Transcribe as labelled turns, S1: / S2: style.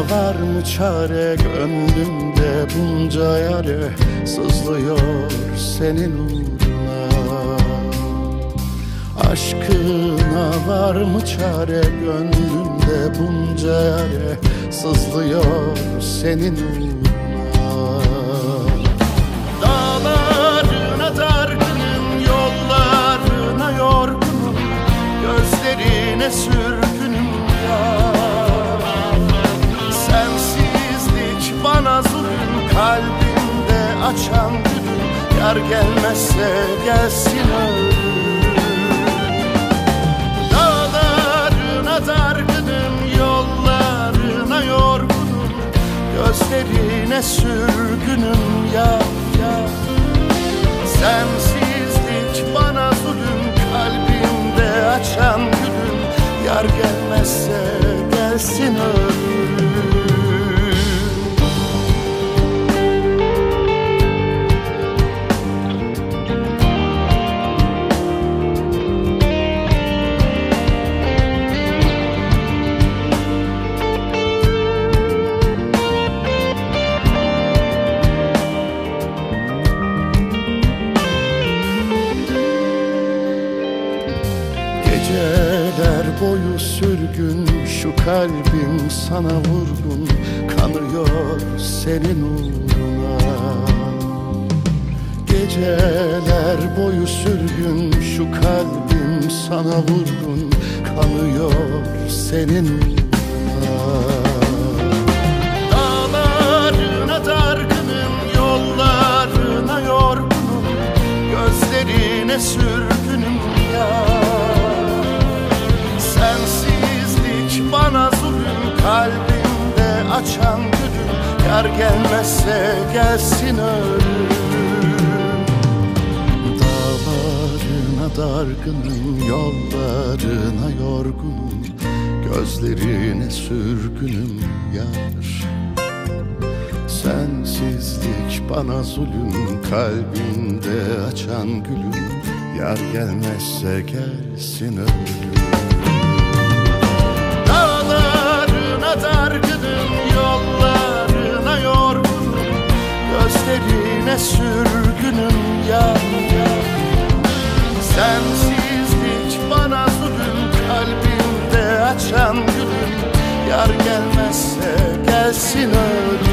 S1: var mı çare, gönlümde bunca yare sızlıyor senin uğruna. Aşkına var mı çare, gönlümde bunca yare sızlıyor senin uğruna. Dağlarına dargınım, yollarına yorgunum, gözlerine sürgünüm ya. Sensizlik bana zulüm, kalbimde açan gülüm, yar gelmezse gelsin ölüm. Dağlarına dargınım, yollarına yorgunum, gözlerine sürgünüm ya. Sensizlik bana zulüm, kalbimde açan gülüm, yar gelmezse gelsin ölüm. Geceler boyu sürgün, şu kalbim sana vurgun, kanıyor senin uğruna. Geceler boyu sürgün, şu kalbim sana vurgun, kanıyor senin uğruna. Dağlarına dargınım, yollarına yorgunum, gözlerine sürgünüm ya. Sensizlik bana zulüm, kalbimde açan gülüm, yar gelmezse gelsin ölüm. Dağlarına dargınım, yollarına yorgunum, gözlerine sürgünüm yar. Sensizlik bana zulüm, kalbimde açan gülüm, yar gelmezse gelsin ölüm. Dağlarına dargınım, yollarına yorgunum, gözlerine sürgünüm ya. Sensizlik bana zulüm, kalbimde açan gülüm, yar gelmezse gelsin ölüm.